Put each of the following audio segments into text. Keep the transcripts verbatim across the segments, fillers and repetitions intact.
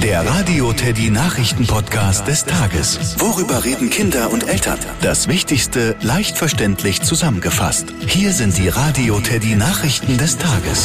Der Radio Teddy Nachrichten-Podcast des Tages. Worüber reden Kinder und Eltern? Das Wichtigste leicht verständlich zusammengefasst. Hier sind die Radio Teddy Nachrichten des Tages.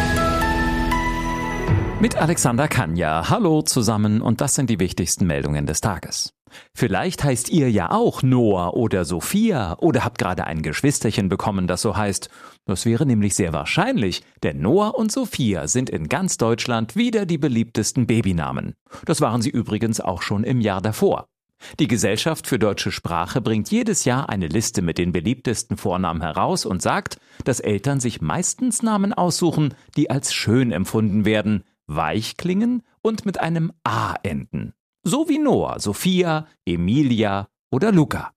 Mit Alexander Kanja. Hallo zusammen und das sind die wichtigsten Meldungen des Tages. Vielleicht heißt ihr ja auch Noah oder Sophia oder habt gerade ein Geschwisterchen bekommen, das so heißt. Das wäre nämlich sehr wahrscheinlich, denn Noah und Sophia sind in ganz Deutschland wieder die beliebtesten Babynamen. Das waren sie übrigens auch schon im Jahr davor. Die Gesellschaft für deutsche Sprache bringt jedes Jahr eine Liste mit den beliebtesten Vornamen heraus und sagt, dass Eltern sich meistens Namen aussuchen, die als schön empfunden werden, weich klingen und mit einem A enden. So wie Noah, Sophia, Emilia oder Luca.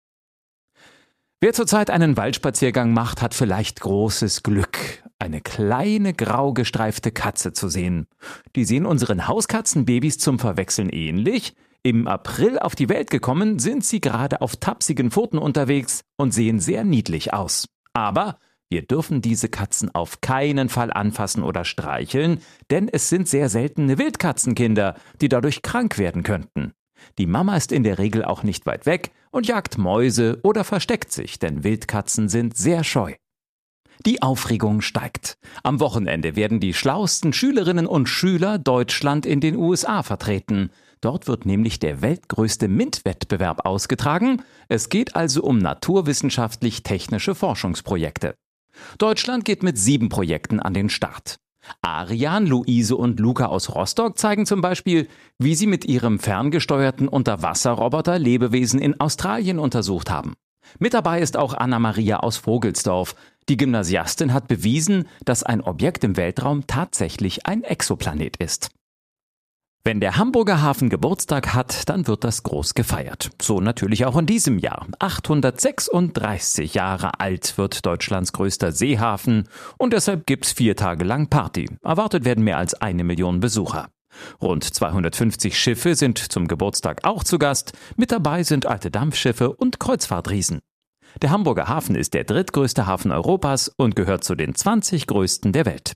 Wer zurzeit einen Waldspaziergang macht, hat vielleicht großes Glück, eine kleine grau gestreifte Katze zu sehen. Die sehen unseren Hauskatzenbabys zum Verwechseln ähnlich. Im April auf die Welt gekommen, sind sie gerade auf tapsigen Pfoten unterwegs und sehen sehr niedlich aus. Aber wir dürfen diese Katzen auf keinen Fall anfassen oder streicheln, denn es sind sehr seltene Wildkatzenkinder, die dadurch krank werden könnten. Die Mama ist in der Regel auch nicht weit weg und jagt Mäuse oder versteckt sich, denn Wildkatzen sind sehr scheu. Die Aufregung steigt. Am Wochenende werden die schlauesten Schülerinnen und Schüler Deutschland in den U S A vertreten. Dort wird nämlich der weltgrößte MINT-Wettbewerb ausgetragen. Es geht also um naturwissenschaftlich-technische Forschungsprojekte. Deutschland geht mit sieben Projekten an den Start. Arian, Luise und Luca aus Rostock zeigen zum Beispiel, wie sie mit ihrem ferngesteuerten Unterwasserroboter Lebewesen in Australien untersucht haben. Mit dabei ist auch Anna-Maria aus Vogelsdorf. Die Gymnasiastin hat bewiesen, dass ein Objekt im Weltraum tatsächlich ein Exoplanet ist. Wenn der Hamburger Hafen Geburtstag hat, dann wird das groß gefeiert. So natürlich auch in diesem Jahr. achthundertsechsunddreißig Jahre alt wird Deutschlands größter Seehafen und deshalb gibt's vier Tage lang Party. Erwartet werden mehr als eine Million Besucher. Rund zweihundertfünfzig Schiffe sind zum Geburtstag auch zu Gast. Mit dabei sind alte Dampfschiffe und Kreuzfahrtriesen. Der Hamburger Hafen ist der drittgrößte Hafen Europas und gehört zu den zwanzig größten der Welt.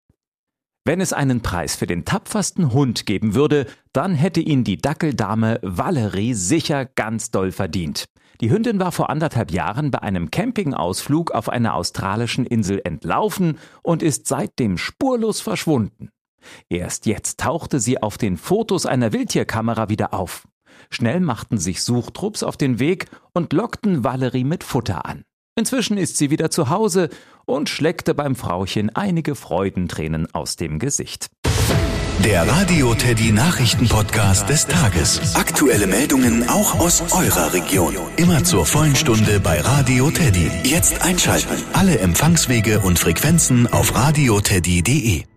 Wenn es einen Preis für den tapfersten Hund geben würde, dann hätte ihn die Dackeldame Valerie sicher ganz doll verdient. Die Hündin war vor anderthalb Jahren bei einem Campingausflug auf einer australischen Insel entlaufen und ist seitdem spurlos verschwunden. Erst jetzt tauchte sie auf den Fotos einer Wildtierkamera wieder auf. Schnell machten sich Suchtrupps auf den Weg und lockten Valerie mit Futter an. Inzwischen ist sie wieder zu Hause und schleckte beim Frauchen einige Freudentränen aus dem Gesicht. Der Radio Teddy Nachrichten-Podcast des Tages. Aktuelle Meldungen auch aus eurer Region. Immer zur vollen Stunde bei Radio Teddy. Jetzt einschalten. Alle Empfangswege und Frequenzen auf radioteddy punkt de.